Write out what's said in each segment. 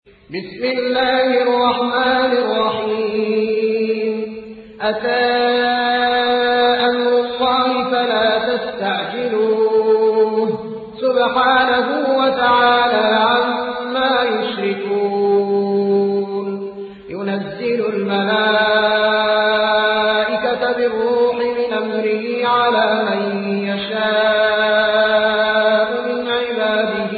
بسم الله الرحمن الرحيم أتى أمر الله فلا تستعجلوه سبحانه وتعالى عما يشركون ينزل الملائكة بالروح من أمره على من يشاء من عباده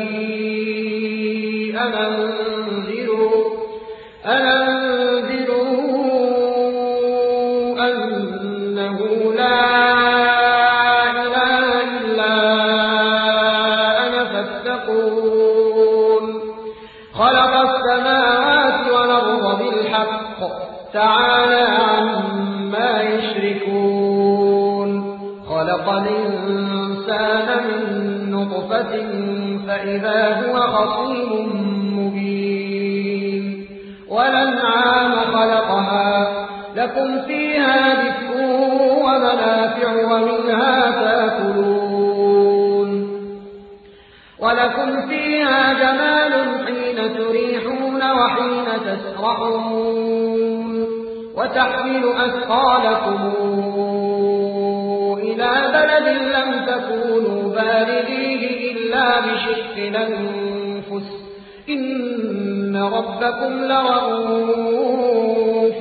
أنذروا أنه لا إله إلا أنا فاتقون خلق السماوات والأرض بالحق تعالى عما يشركون خلق الإنسان من نطفة فإذا هو خصيم مبين والأنعام خلقها لكم فيها دفء ومنافع ومنها تأكلون ولكم فيها جمال حين تريحون وحين تسرحون وتحمل أثقالكم إلى بلد لم تكونوا بالغيه إلا بشق الأنفس إن ربكم لرؤوف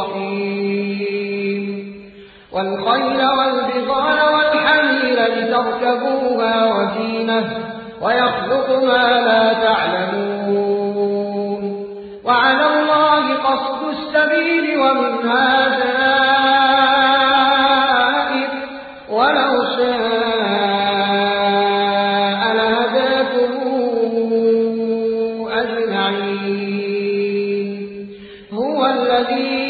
رحيم والخيل والبغال والحمير لتركبوها وزينة ويخلق ما لا تعلمون وعلى الله قصد السبيل ومنها جائر ولو شاء لهداكم أجمعين هو الذي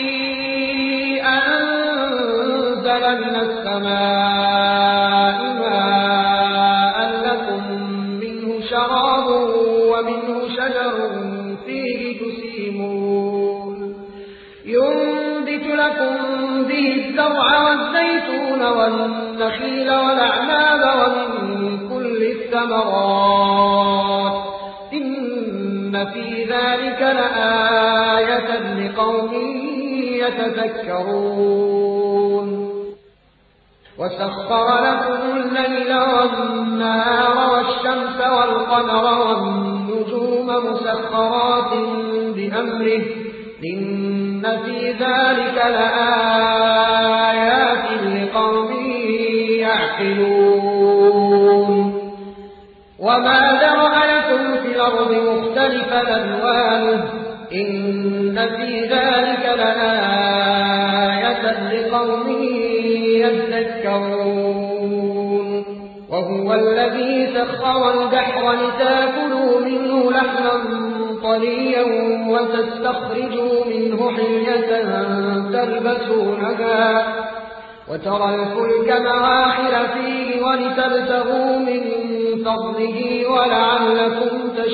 أنزل من السماء ماء لكم منه شراب ومنه شجر فيه تسيمون ينبت لكم به الزرع والزيتون والنخيل والأعناب ومن كل الثمرات إن في ذلك لآية لقوم يتذكرون وسخر لكم الليل والنهار والشمس والقمر والنجوم مسخرات بأمره إن في ذلك لآيات لقوم يعقلون وما ذرأ لكم في الأرض مختلفا ألوانه إن في ذلك لآية لقوم يذكرون وهو الذي سخر البحر لتاكلوا منه لحما طريا وتستخرجوا منه حلية تلبسونها وترى الفلك مواخر فيه ولتبتغوا من فضله ولعلكم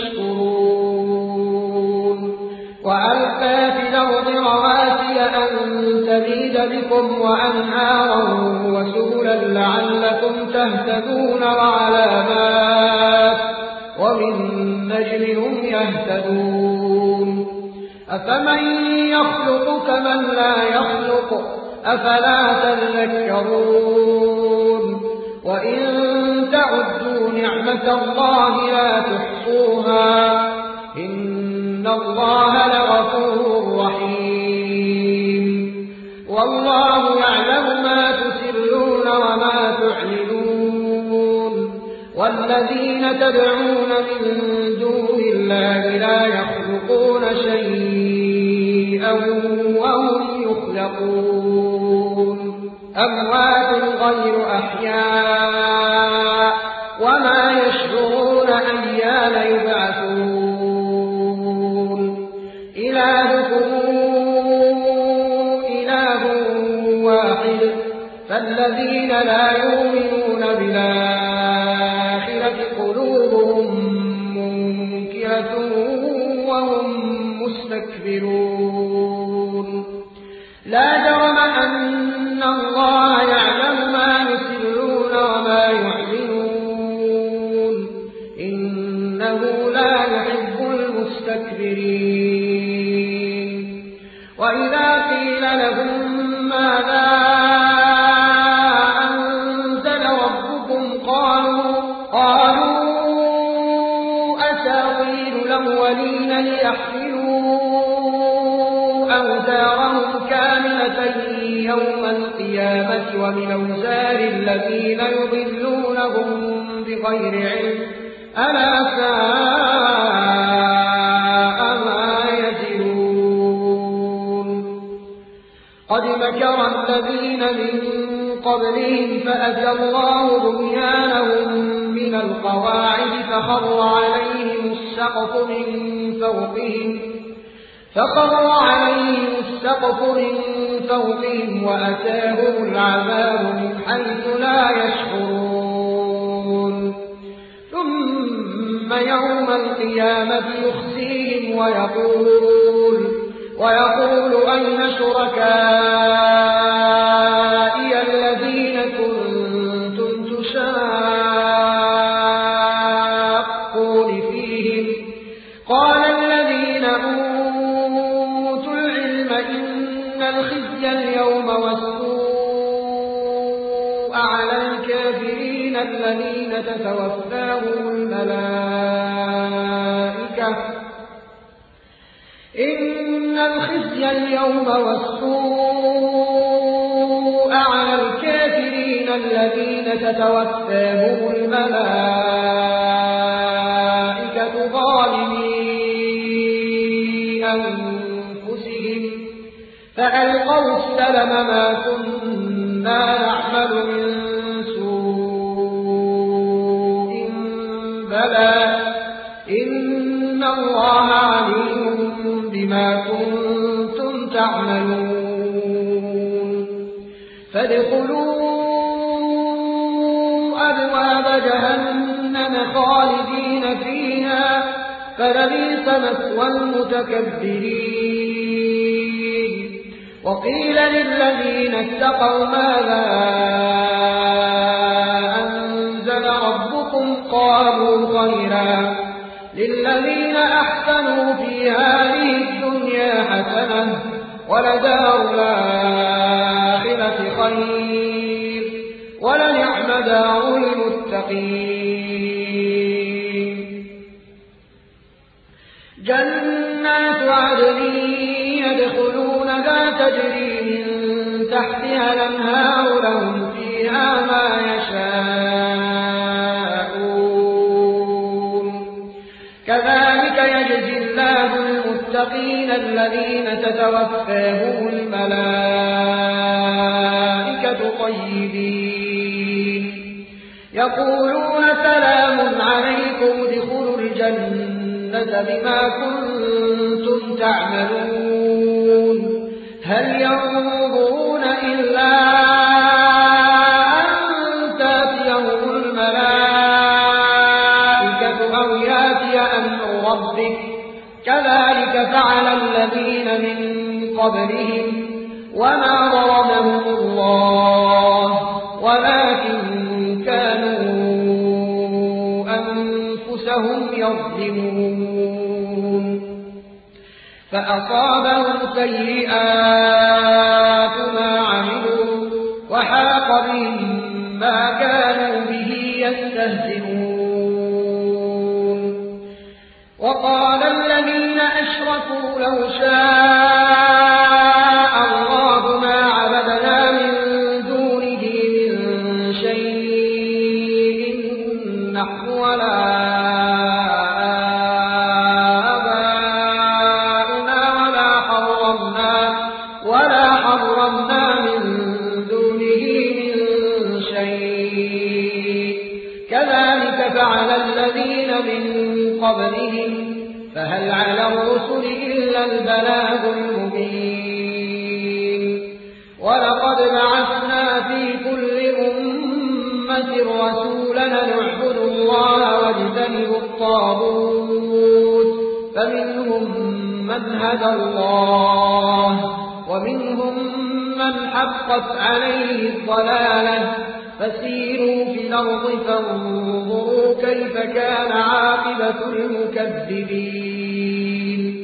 تشكرون وألقى في الأرض رواسي أن تميد بكم وأنهارا وسبلا لعلكم تهتدون وعلامات وبالنجم هم يهتدون أفمن يخلق كمن لا يخلق أفلا تذكرون وإن تعدوا نعمة الله لا تحصوها إن الله لغفور رحيم والله يعلم ما تسرون وما تعلنون والذين تدعون من دون الله لا يخلقون شيئا وهم يخلقون أموات غير أحياء وما يشعرون أيان يبعثون إلهكم إله واحد فالذين لا يؤمنون بالآخرة قلوبهم منكرة وهم مستكبرون لا جرم أن الله يعلم ما يسرون وما يعلنون إنه لا يحب المستكبرين المستكبرين وإذا قيل لهم ماذا أنزل ربكم قالوا أساطير الأولين ليحملوا أوزارهم كاملة يوم القيامة ومن أوزار الذين يضلونهم بغير علم ألا ساء ما يزرون قد مكر الذين من قبلهم فأتى الله بنيانهم من القواعد فخر عليهم السقف من فوقهم وأتاهم العذاب من حيث لا يشعرون ثم يوم القيامة يخزيهم ويقول أين شركائي الذين كنتم تشاقون فيهم قال الذين أوتوا العلم إن الخزي اليوم والسوء على الكافرين الذين تتوفاهم الملائكة إن الخزي اليوم والسوء على الكافرين الذين تتوفاهم الملائكة ظالمي أنفسهم فألقوا السلم ما كنا نعمل من سوء بلى إن الله عليم بما كنتم تعملون فادخلوا أبواب جهنم خالدين فيها فلبئس مثوى المتكبرين وقيل للذين اتقوا ماذا أنزل ربكم قالوا خيرا للذين أحسنوا في هذه الدنيا حسنة ولدار الآخرة خير ولنعم دار المتقين جنات عدن يدخلونها تجري من تحتها الأنهار لهم فيها ما يشاءون كذلك يجزي الله المتقين الذين تتوفاهم الملائكة طيبين يقولون سلام عليكم ادخلوا الجنة بما كنتم تعملون هل ينظرون إلا أن تأتيهم الملائكة أو يأتي أمر ربك كذلك فعل الذين من قبلهم وما ظلمهم الله ولكن كانوا أنفسهم يظلمون فأصابهم سيئات ما عملوا وحاق بهم ما كانوا به يستهزئون وقال الذين أشركوا لو شاء الله ما عبدنا من دونه من شيء نحن ولا آباؤنا ولا حرمنا من دونه من شيء كذلك فعل الذين من قبلهم فهل على الرسل إلا البلاغ المبين ولقد بعثنا في كل أمة رسولا نعبد الله واجتنب الطاغوت فمنهم من هدى الله ومنهم من حقت عليه الضلالة فسيروا في الأرض فانظروا كيف كان عاقبة المكذبين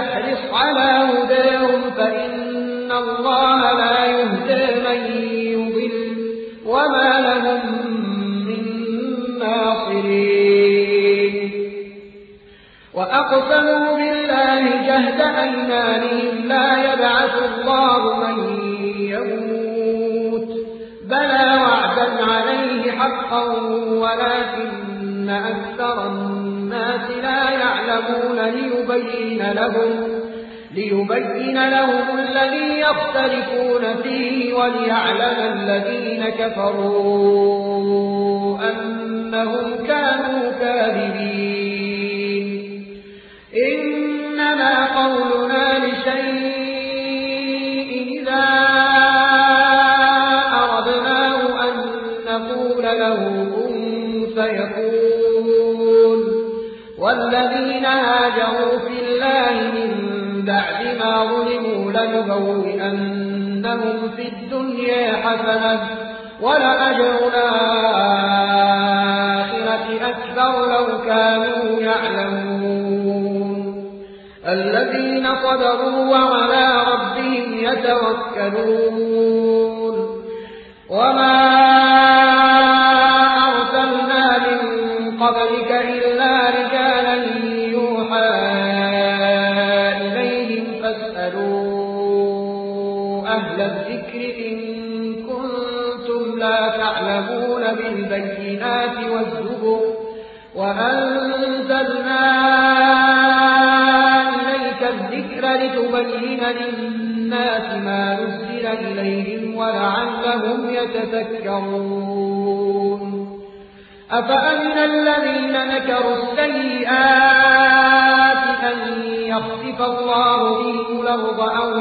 يحرص على هداهم فإن الله لا يهدى من يضل وما لهم من ناصرين وأقسموا بالله جهد أيمانهم لا يبعث الله من يموت بلى وعدا عليه حقا ولكن أكثر الناس لا يعلمون ليبين لهم الذي يختلفون فيه وليعلم الذين كفروا أنهم كانوا كاذبين إنما قولنا لشيء إذا أردناه أن نقول له كن فيكون والذين هاجروا في الله من بعد ما ظلموا لنبوئنهم في الدنيا حسنة ولأجر الآخرة أكبر لو كانوا يعلمون الذين صبروا وعلى ربهم يتوكلون وما أرسلنا من قبلك إلا رجالا يوحى إليهم فاسألوا أهل الذكر إن كنتم لا تعلمون بالبينات والزبر وأنزلنا إليك الذكر لتبين للناس ما نزل إليهم ولعلهم يتذكرون أفأمن الذين مكروا السيئات أن يخسف الله بهم الأرض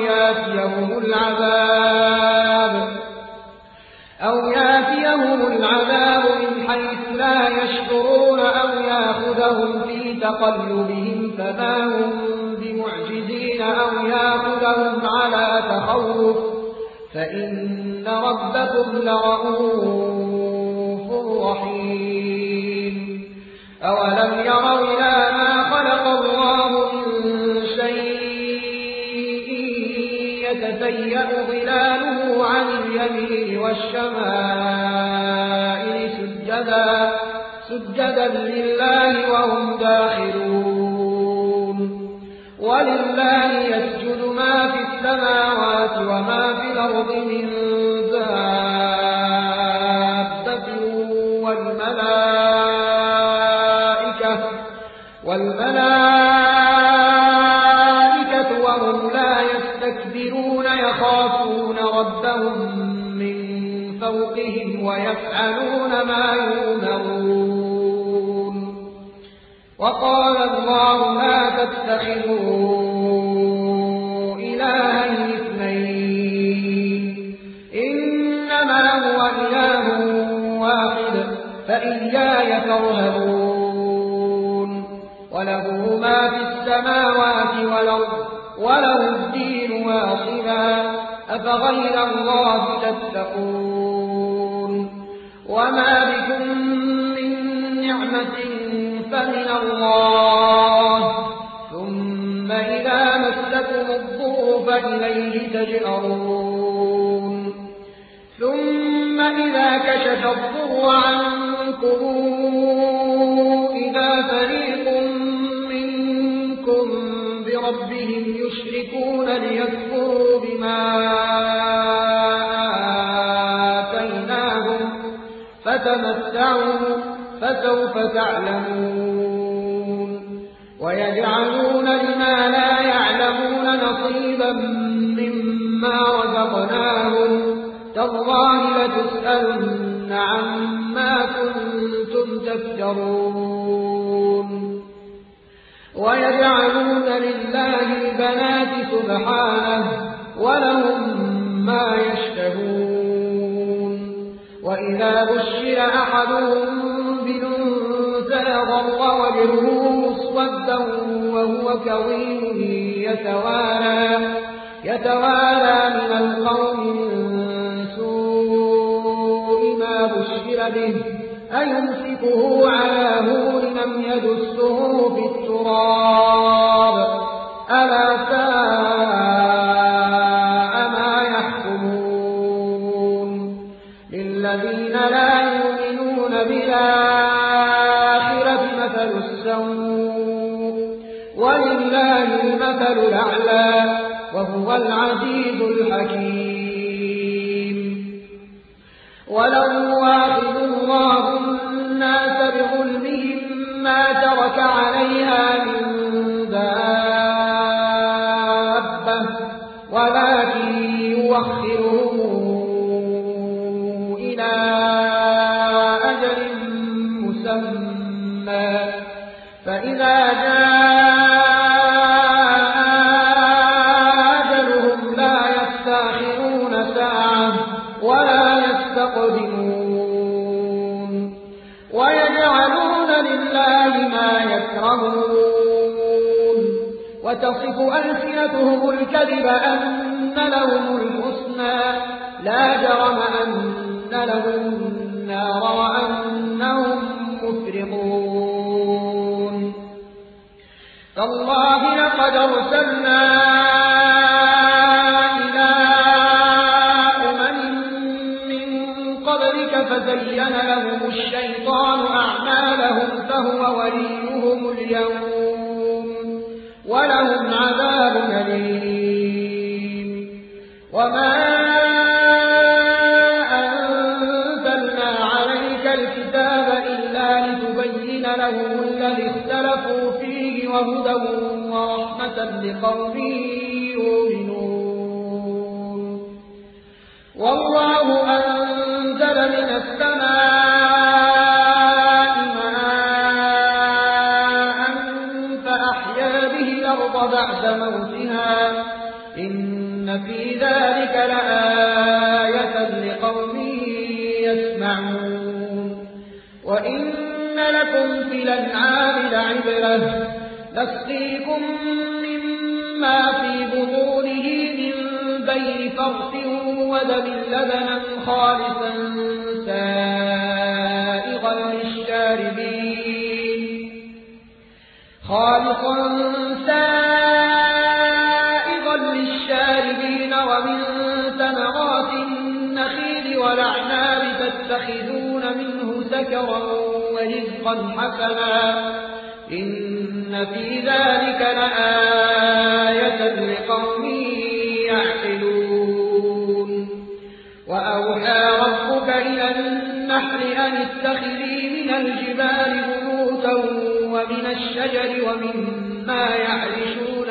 أو ياتيهم العذاب من حيث لا يشعرون أو يأخذهم في تقلبهم فما هم بمعجزين أو يأخذهم على تخوف فإن ربكم لرؤوف رحيم أولم يروا إلى ما خلق الله من شيء يتسيأ ظلاله عن اليمين والشمائل سجدا لله وهم داخلون ولله يسجد ما في السماوات وما في الأرض من دابة والملائكة وهم لا يستكبرون يخافون ربهم من فوقهم ويفعلون ما يؤمرون وقال الله لا تتخذوا إلهين اثنين إنما هو إله واحد فإياي فارهبون وله ما في السماوات والأرض وله الدين واصبا أفغير الله تتقون وما بكم من نعمة فمن الله ثم إذا مسكم الضر فإليه تجأرون ثم إذا كشف الضر عنكم إذا فريق منكم بربهم يشركون ليكفروا بما آتيناهم فتمتعوا فسوف تعلمون ويجعلون لما لا يعلمون نصيبا مما رزقناهم تالله لتسألن عما كنتم تفترون ويجعلون لله البنات سبحانه ولهم ما يشتهون وإذا بشر أحدهم بالأنثى ظل وجهه مسودا وهو كظيم يتوارى من القوم من سوء ما بشر به أيمسكه على هون أم يدسه في التراب ألا ولله المثل الأعلى وهو العزيز الحكيم. ولو يؤاخذ الله الناس بظلمهم ما ترك عليها من دابة ولكن يؤخرهم إلى أجل مسمى فإذا جاء أجلهم لا يستأخرون ساعة ولا يستقدمون. ويجعلون لله ما يكرهون وتصف ألسنتهم الكذب أن لهم الحسنى لا جرم أن لهم النار وأنهم مفرطون. تالله لقد أرسلنا إلى أمم من قبلك فزين لهم الشيطان أعمالهم فهو وليهم اليوم ولهم عذاب أليم. وما أنزلنا عليك الكتاب إلا لتبين لهم الذي اختلفوا فيه وهدى ورحمة لقوم يؤمنون. والله أنزل من السماء ماء فأحيا به الأرض بعد موتها إن في ذلك لآية لقوم يسمعون. وإن لكم في الأنعام لعبرة نسقيكم مما في بطونه من بين فرث ودم لبنا خالصا سائغا للشاربين ومن ثمرات النخيل والأعناب تتخذون منه سكرا ورزقا حسنا إن في ذلك لآية لقوم يعقلون. وأوحى ربك إلى النحل أن اتخذي من الجبال بيوتا ومن الشجر ومما يعرشون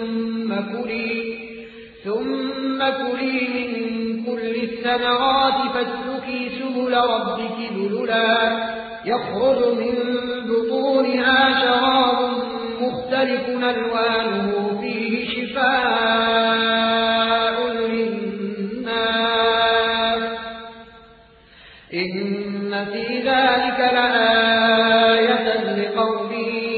ثم كلي من كل الثمرات فاسلكي سبل ربك ذللا يخرج من بطونها شراب مختلف ألوانه فيه شفاء للناس إن في ذلك لآية لقوم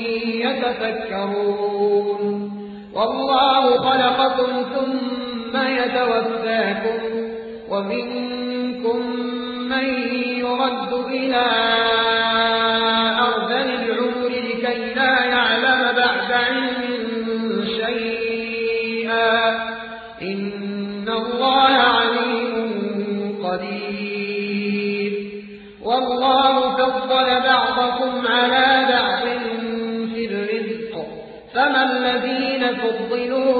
يتفكرون. والله خلقكم ثم يتوفاكم ومنكم من يرد إلى أرذل العمر لكي لا يعلم بعد علم شيئا إن الله عليم قدير. والله فضل بعضكم على بعض في الرزق فما الذين فضلوا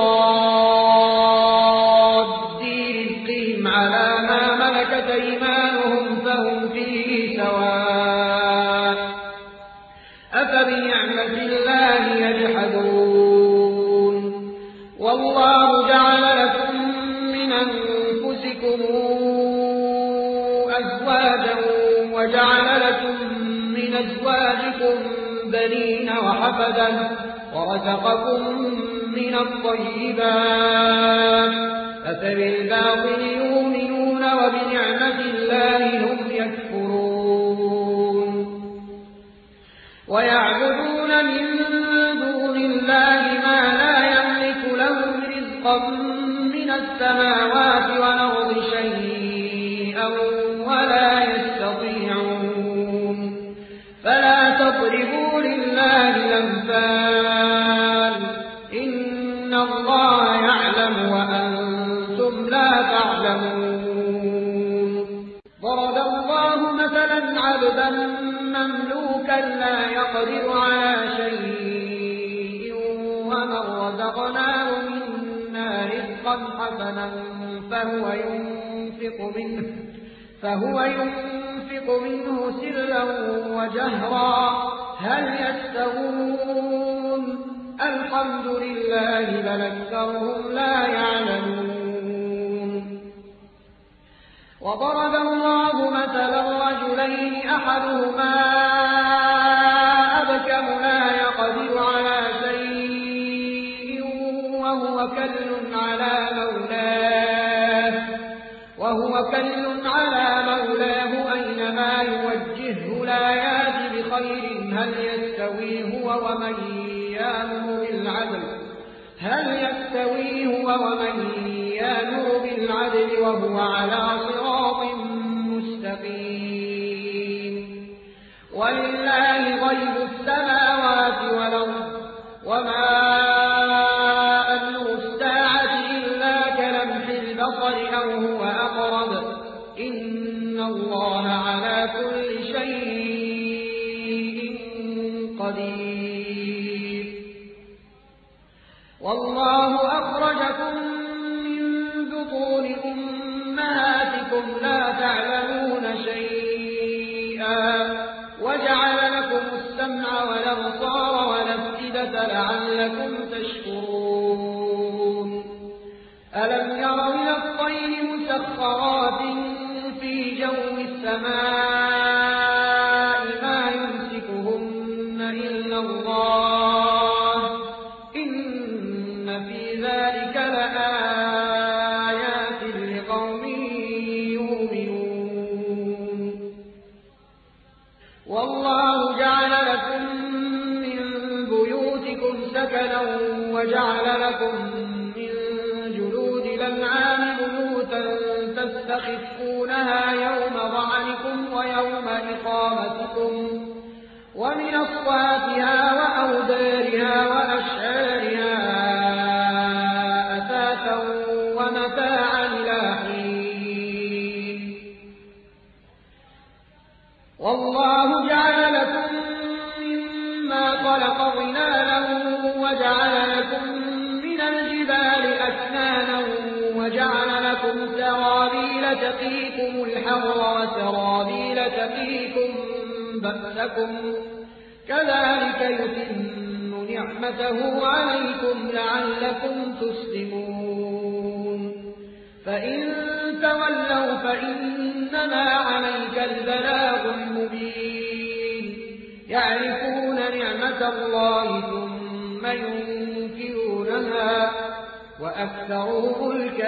براد رزقهم على ما ملكت أيمانهم فهم فيه سواء أفبنعمة الله يجحدون. والله جعل لكم من أنفسكم أزواجا وجعل لكم من أزواجكم بنين وحفدا ورزقكم من الطيبات أفبالباطل يؤمنون وبنعمة الله هم يكفرون. ويعبدون من دون الله ما لا يملك لهم رزقا من السماوات والأرض شيئا ولا يستطيعون. فلا تضربوا لله الأمثال إن الله يعلم وأنتم لا تعلمون. ضرب الله مثلا عبدا مملوكا لا يقدر على شيء ومن رزقناه منا رزقا حسنا فهو ينفق منه سرا وجهرا هل يستوون الحمد لله بل أكثرهم لا يعلمون وضرب الله مثلا رجلين أحدهما أبكم لا يقدر على شيء وهو كل على مولاه أينما يوجهه لا يأتي بخير هل يستوي هو ومن يأمر بالعدل وهو على صراط مستقيم ولله غيب السماوات والأرض وما أمر الساعة إلا كلمح البصر أو هو أقرب إن الله على كل شيء قدير والله أخرجكم من بطون أمهاتكم لا تعلمون شيئا وجعل لكم السمع والأبصار والأفئدة لعلكم تشكرون ألم يروا إلى الطير مسخرات في جو السماء ما يمسكهن إلا الله إن في ذلك لآيات لقوم يؤمنون والله جعل لكم من بيوتكم سكنا وجعل لكم من جلود الأنعام بيوتا تستخفونها يوم ظعنكم ويوم إقامتكم ومن أصواتها وأودارها وأشعارها أثاثا ومتاعا إلى حين والله جعل لكم مما خلق ظلالا وجعل لكم من الجبال أكنانا وجعل لكم سرابيل تقيكم الحر وسرابيل تقيكم بأسكم كذلك يتم نعمته عليكم لعلكم تسلمون فإن تولوا فإنما عليك البلاغ المبين يعرفون نعمة الله ثم ينكرونها وأكثرهم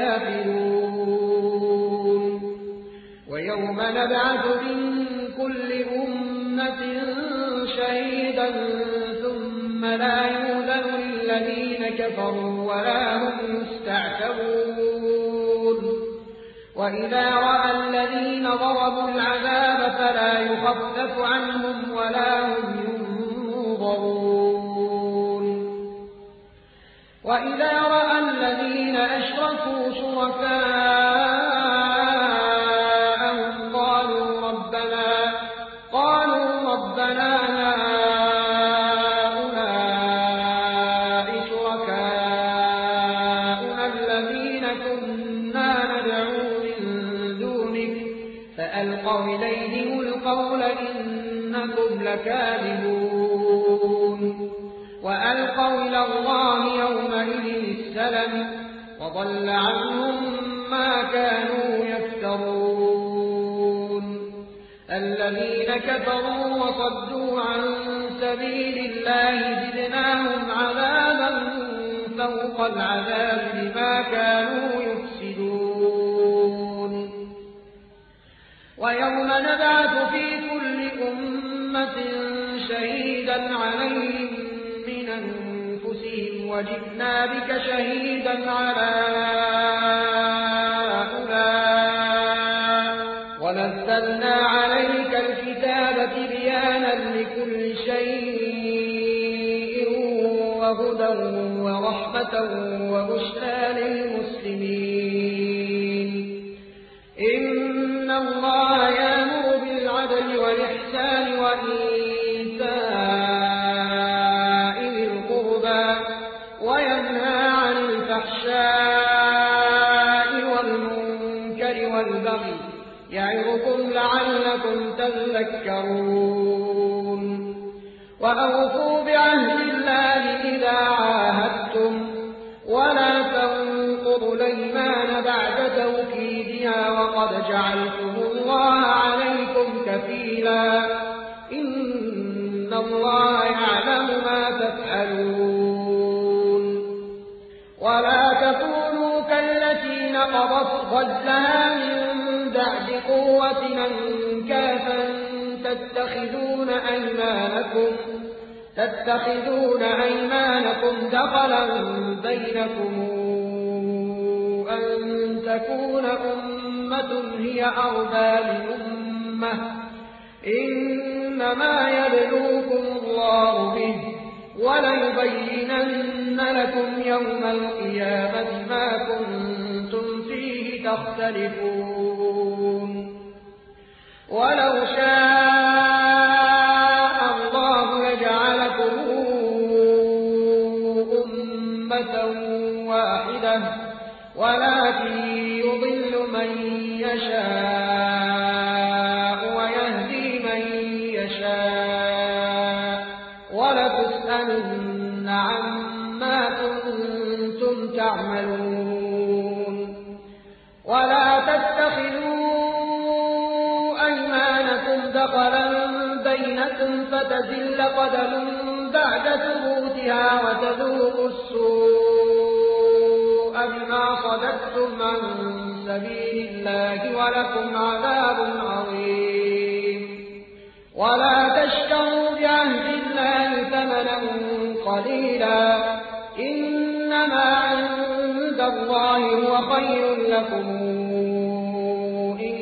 الكافرون ويوم نبعث من كل أمة شهيدا ثم لا يؤذن للذين كفروا ولا هم يستعتبون وإذا رأى الذين ضربوا العذاب فلا يخفف عنهم ولا هم ينظرون وإذا رأى الذين أشركوا شركاءهم قالوا ربنا هؤلاء شركاؤنا الذين كنا ندعو من دونك فألقوا إليهم القول إنكم لكاذبون وألقوا إلى الله يومئذ السلم وضل عنهم ما كانوا يفترون الذين كفروا وصدوا عن سبيل الله زدناهم عذابا فوق العذاب بما كانوا يفسدون ويوم نبعث في كل أمة شهيدا عليهم من أنفسهم وجئنا بك شهيدا على هؤلاء ونزلنا عليك الكتاب تبيانا لكل شيء وهدى ورحمة وبشرى للمسلمين إن الله يأمر بالعدل والإحسان وإيتاء ذي القربى تذكرون وأوفوا بعهد الله إذا عاهدتم ولا تنقضوا الأيمان بعد توكيدها وقد جعلتم الله عليكم كفيلا إن الله يعلم ما تفعلون ولا تكونوا كالتي نقضت غزلها من بعد قوة أنكاثا تتخذون أيمانكم دخلا بينكم أن تكون أمة هي أربى لأمة إنما يبلوكم الله به وليبينن لكم يوم القيامة ما كنتم فيه تختلفون ولو شاء الله لجعلكم أمة واحدة ولكن يضل من يشاء ويهدي من يشاء ولتسألن عما كنتم تعملون ولا تتخذوا أيمانكم دخلا بينكم فتزل قدم بعد ثبوتها وتذوقوا السوء بما صددتم عن سبيل الله ولكم عذاب عظيم ولا تشتروا بعهد الله ثمنا قليلا إنما عند الله هو خير لكم إن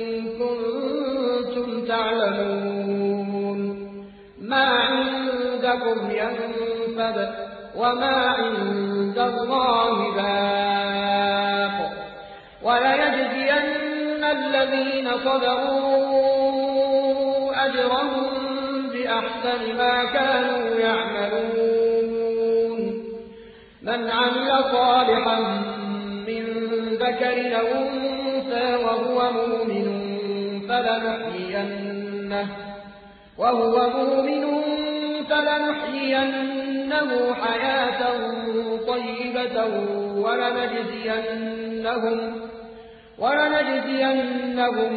كنتم تعلمون ما عندكم ينفد وما عند الله باق وليجزين الذين صبروا أجرهم بأحسن ما كانوا يعملون من عمل صالحا من ذكر أو أنثى وهو مؤمن فلنحيينه حياة طيبة ولنجزينهم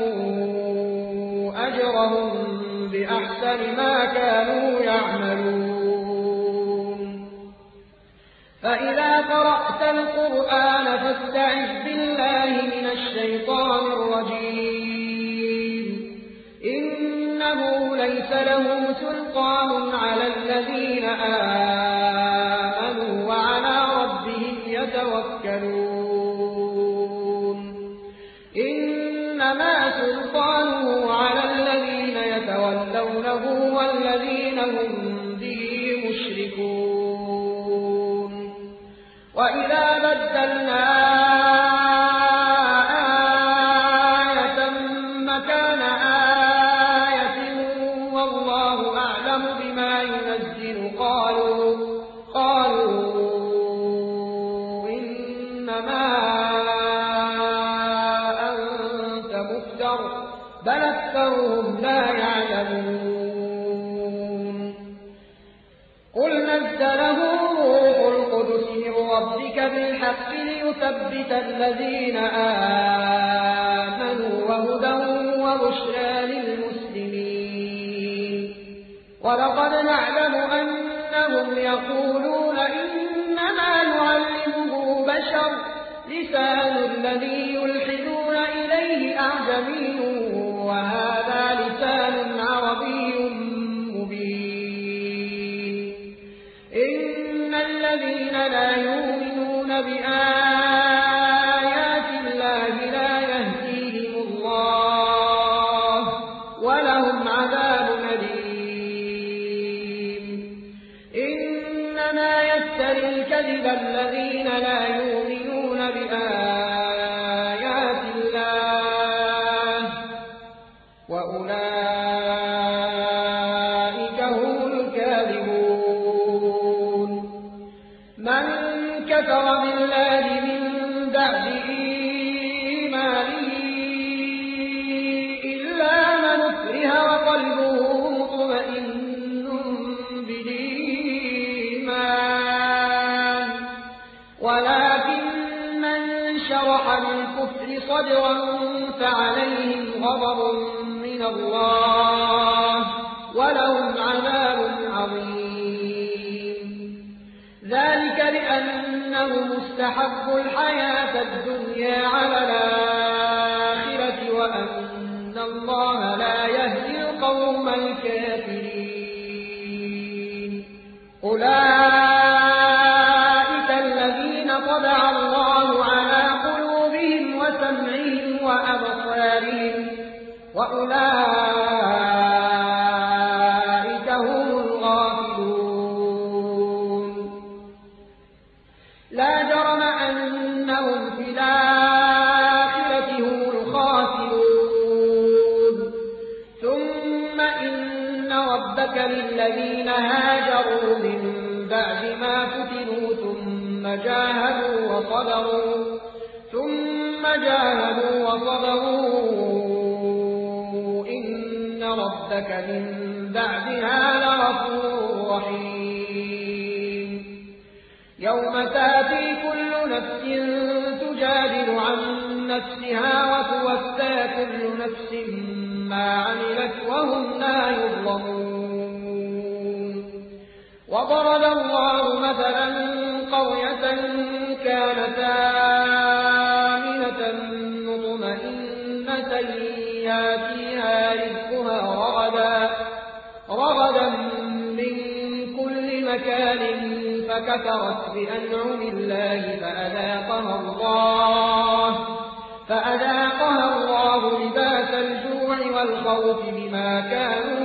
أجرهم بأحسن ما كانوا يعملون فإذا قرأت القرآن فاستعذ بالله من الشيطان الرجيم إنه ليس له سلطان على الذين آمنوا وعلى ربهم يتوكلون إنما سلطانه على الذين يتولونه والذين هم به مشركون وإذا بدلنا آية مكان آية والله أعلم بما ينزل قالوا إنما أنت مفتر بل أكثرهم لا يعلمون قل نزله روح القدس من ربك بالحق ليثبت الذين آمنوا وهدى وبشرى للمسلمين ولقد نعلم أنهم يقولون إنما يعلمه بشر لسان الذي يلحدون إليه أعجمي وهذا لسان عربي مبين إن الذين لا يؤمنون بآيات الله لا يهديهم الله ولهم عذاب أليم إنما يفتري الكذب الذين لا يؤمنون بآيات الله وأولئك هم الكاذبون من كفر بالله من بعد إيمانه إلا من أكره عن الكفر صدرا فعليهم غضب من الله ولهم عذاب عظيم. ذلك بأنهم استحبوا الحياة الدنيا على الآخرة وأن الله لا يهدي القوم الكافرين. أولئك الذين طبع الله على قلوبهم وسمعهم وأبصارهم وأولئك هم الغافلون. لا جرم أنهم في الآخرة هم الخاسرون. ثم إن ربك للذين هاجروا من بعد ما فتنوا ثم جاهدوا وصبروا إن ربك من بعدها لغفور رحيم. يوم تأتي كل نفس تجادل عن نفسها وتوفى كل نفس ما عملت وهم لا يظلمون. وضرب الله مثلا قرية كانت آمنة مطمئنة يأتيها رزقها رغدا من كل مكان فكفرت بأنعم الله فأذاقها الله لباس الجوع والخوف بما كانوا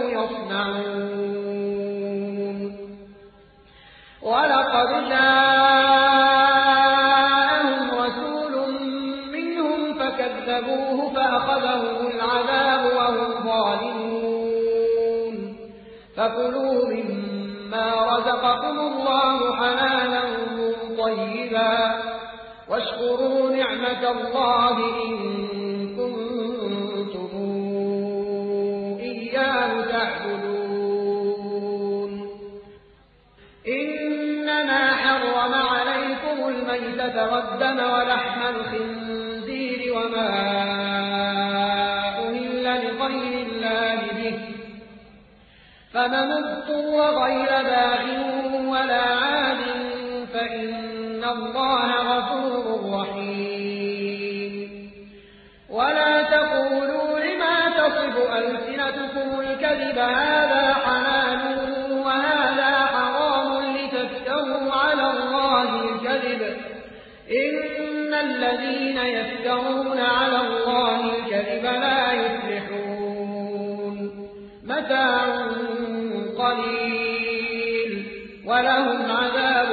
يصنعون. ولقد جاءهم رسول منهم فكذبوه فأخذهم العذاب وهم ظالمون. فكلوا مما رزقكم الله حلالا طيبا واشكروا نعمة الله إن كنتم إياه تعبدون. إنما حرم عليكم الميتة والدم ولحم الخنزير وما أهل لغير الله به فمن اضطر غير باغ ولا عاد فإن الله غفور رحيم. ولا تقولوا لما تصف ألسنتكم الكذب هذا حلال وهذا حرام لتفتروا على الله الكذب إن الذين يفترون على الله الكذب لا يفلحون. متاع قليل ولهم عذاب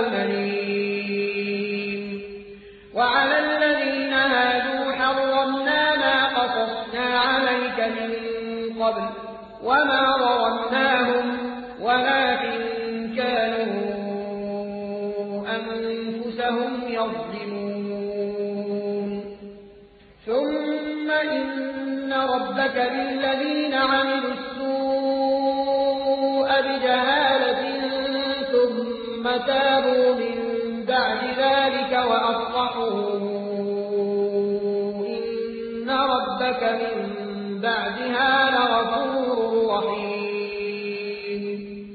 أليم. وعلى الذين هادوا حرمنا ما قصصنا عليك من قبل وما ظلمناهم ولكن كانوا أنفسهم يظلمون. ثم إن ربك للذين عملوا السوء بجهالة ثم تابوا من بعد ذلك وأصلحوا إن ربك من بعدها لغفور رحيم.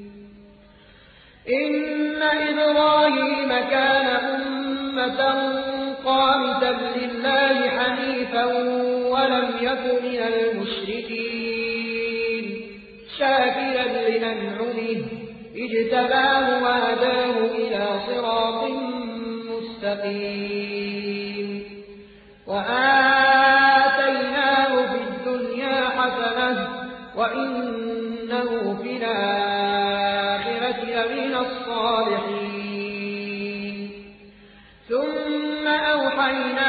إن إبراهيم كان أمة قانتا لله حنيفا ولم يك من المشركين شاكرا لأنعمه اجتباه وهداه إلى صراط مستقيم. وآتيناه في الدنيا حسنة وإنه في الآخرة لمن الصالحين. ثم أوحينا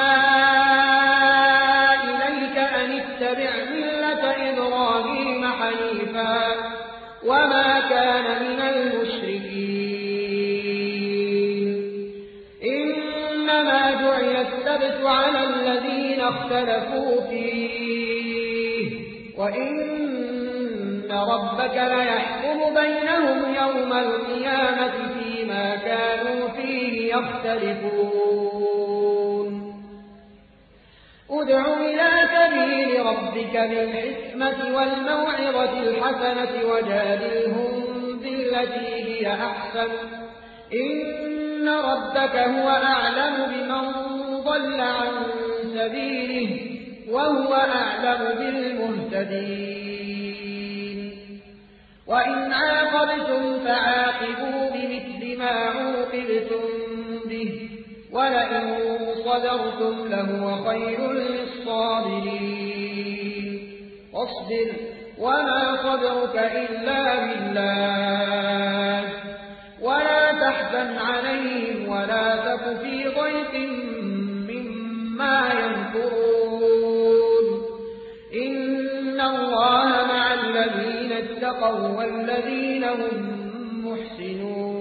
إليك أن اتبع ملة إبراهيم حنيفا وما كان من المشركين. إنما جعل السبت على الذين اختلفوا فيه وإن ربك ليحكم بينهم يوم القيامة فيما كانوا فيه يختلفون. ادع إلى سبيل ربك بالحكمة والموعظة الحسنة وجادلهم بالتي هي أحسن إن ربك هو أعلم بمن ضل عن سبيله وهو أعلم بالمهتدين وإن عاقبتم فعاقبوا بمثل ما عوقبتم به ولئن صبرتم لهو خير للصابرين واصبر وما صبرك إلا بالله ولا تحزن عليهم ولا تك في ضيق مما يمكرون إن الله مع الذين اتقوا والذين هم محسنون